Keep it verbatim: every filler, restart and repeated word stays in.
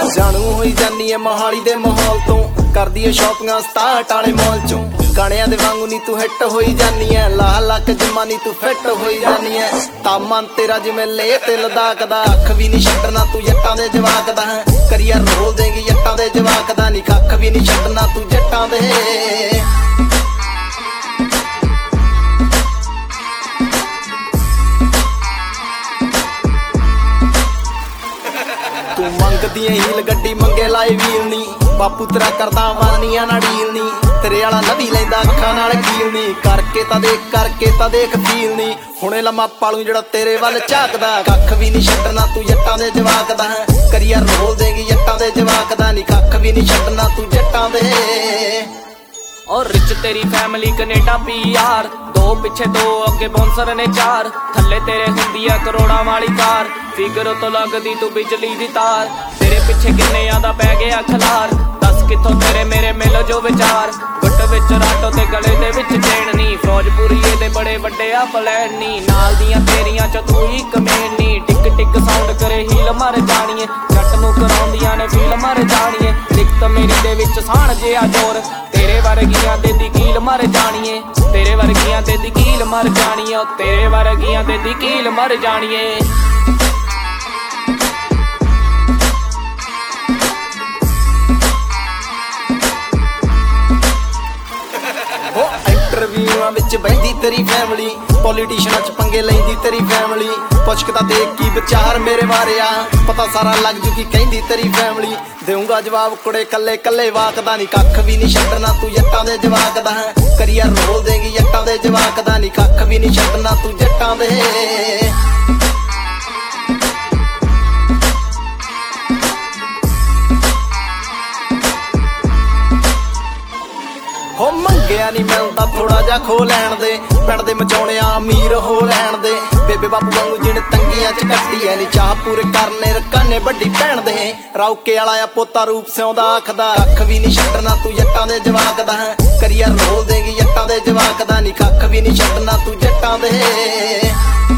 ਜਾਣੂ ਹੋਈ ਜਾਨੀ ਐ ਮੋਹਾਲੀ ਦੇ ਮਾਹੌਲ ਤੋਂ, ਕਰਦੀ ਐ ਸ਼ਾਪਿੰਗਾਂ ਸਟਾਰਟ ਵਾਲੇ ਮਾਲ ਚੋਂ। ਗਾਣਿਆਂ ਦੇ ਵਾਂਗੂ ਨੀ ਤੂੰ ਹਿੱਟ ਹੋਈ ਜਾਨੀ ਐ, ਲਾਹ ਲੱਕ ਜਿੰਮਾ ਨੀ ਤੂੰ ਫਿੱਟ ਹੋਈ ਜਾਨੀ ਐ। ਤਾਮਨ ਤੇਰਾ ਜਿਵੇਂ ਲੇ ਤੇ ਲਦਾਖ ਦਾ, ਅੱਖ ਵੀ ਨੀ ਛੱਡਣਾ ਤੂੰ ਜੱਟਾਂ ਦੇ ਜਵਾਕ ਦਾ। ਕਰੀਅਰ ਰੋਲ ਦੇਂਗੀ ਜੱਟਾਂ ਦੇ ਜਵਾਕ ਦਾ, ਨੀ ਕੱਖ ਵੀ ਨੀ ਛੱਡਣਾ ਤੂੰ ਜੱਟਾਂ ਦੇ। ਤੂੰ ਮੰਗਦੀ ਐ ਹੀਲ ਗੱਡੀ ਮੰਗੇ ਲਾਏ ਵੀਲ ਨੀ, ਬਾਪੂ ਤੇਰਾ ਕਰਦਾ ਵਾਨੀਆਂ ਨਾਲ ਡੀਲ ਨੀ। ਤੇਰੇ ਵਾਲਾ ਨਵੀ ਲੈਂਦਾ ਅੱਖਾਂ ਨਾਲ ਕੀਲ ਨੀ, ਕਰਕੇ ਤਾਂ ਦੇਖ ਕਰਕੇ ਤਾਂ ਦੇਖ ਫੀਲ ਨੀ। ਹੁਣੇ ਲੰਮਾ ਪਾਲੂ ਜਿਹੜਾ ਤੇਰੇ ਵੱਲ ਝਾਕਦਾ, ਕੱਖ ਵੀ ਨੀ ਛੱਡਣਾ ਤੂੰ ਜੱਟਾਂ ਦੇ ਜਵਾਕ ਦਾ। ਕਰੀਅਰ ਰੋਲ ਦੇਂਗੀ ਜੱਟਾਂ ਦੇ ਜਵਾਕ ਦਾ, ਨੀ ਕੱਖ ਵੀ ਨੀ ਛੱਡਣਾ ਤੂੰ ਜੱਟਾਂ ਦੇ। और रिच तेरी फैमिली कनेडा पी आर, दो पिछे दो अगे बॉन्सर ने चार। थल्ले तेरे हुंदी है करोड़ा वाली कार, फिगर तो लगदी तू बिजली दी तार। तेरे पिछे किन्ने दा पै गया खलार, दस किथों तेरे मेरे मिल जो विचार। गुट विच राटो ते गले दे विच चेन नी, फौजपुरीए दे बड़े वड्डे आ प्लैन नी। नाल दियां तेरियां च तू ही कमेन नी, टिक टिक साउंड करे हील मर जाणीए। जट नूं कराउंदियां ने फील मर जाणीए, लिखत मेरी दे विच साण जिहा जोर। तेरे वर्गियां दे दी कील मर जाणीए, तेरे वर्गियां दे दी कील मर जाणीए, तेरे वर्गियां दे दी कील मर जाणीए। ਇੰਟਰਵਿਊਆਂ ਵਿੱਚ ਬਹਿੰਦੀ ਤੇਰੀ ਫੈਮਿਲੀ, ਪੋਲੀਟੀਸ਼ਨਾਂ ਚ ਪੰਗੇ ਲੈਂਦੀ ਤੇਰੀ ਫੈਮਿਲੀ। ਪੁੱਛ ਕੇ ਤਾਂ ਦੇਖ ਕੀ ਵਿਚਾਰ ਮੇਰੇ ਬਾਰੇ ਆ, ਪਤਾ ਸਾਰਾ ਲੱਗ ਜੂ ਕੀ ਕਹਿੰਦੀ ਤੇਰੀ ਫੈਮਿਲੀ। ਦੇਊਂਗਾ ਜਵਾਬ ਕੁੜੇ ਕੱਲੇ ਕੱਲੇ ਵਾਕ ਦਾ, ਨੀ ਕੱਖ ਵੀ ਨੀ ਛੱਡਣਾ ਤੂੰ ਜੱਟਾਂ ਦੇ ਜਵਾਕ ਦਾ। ਕਰੀਅਰ ਰੋਲ ਦੇਂਗੀ ਜੱਟਾਂ ਦੇ ਜਵਾਕ ਦਾ, ਨੀ ਕੱਖ ਵੀ ਨੀ ਛੱਡਣਾ ਤੂੰ ਜੱਟਾਂ ਦੇ। ਹੋ ਮੰਗਿਆ ਨੀ ਮਿਲਦਾ ਥੋੜਾ ਜਿਹਾ ਖੋ ਲੈਣ ਦੇ, ਪਿੰਡ ਦੇ ਮਚਾਉਣਿਆ ਅਮੀਰ ਹੋ ਲੈਣ ਦੇ। ਬੇਬੇ ਬਾਪੂ ਵਾਂਗੂ ਜਿਹਨੇ ਤੰਗੀਆਂ ਚ ਕੱਟੀ ਐ, ਨੀ ਚਾਹ ਪੂਰੇ ਕਰਨੇ ਰਕਾਨੇ ਵੱਡੀ ਭੈਣ ਦੇ। ਰੌਕੇ ਵਾਲਾ ਆ ਪੋਤਾ ਰੂਪ ਸਿਉਂਦਾ ਆਖਦਾ, ਕੱਖ ਵੀ ਨੀ ਛੱਡਣਾ ਤੂੰ ਜੱਟਾਂ ਦੇ ਜਵਾਕ ਦਾ। ਕਰੀਅਰ ਰੋਲ ਦੇਂਗੀ ਜੱਟਾਂ ਦੇ ਜਵਾਕ ਦਾ, ਨੀ ਕੱਖ ਵੀ ਨੀ ਛੱਡਣਾ ਤੂੰ ਜੱਟਾਂ ਦੇ।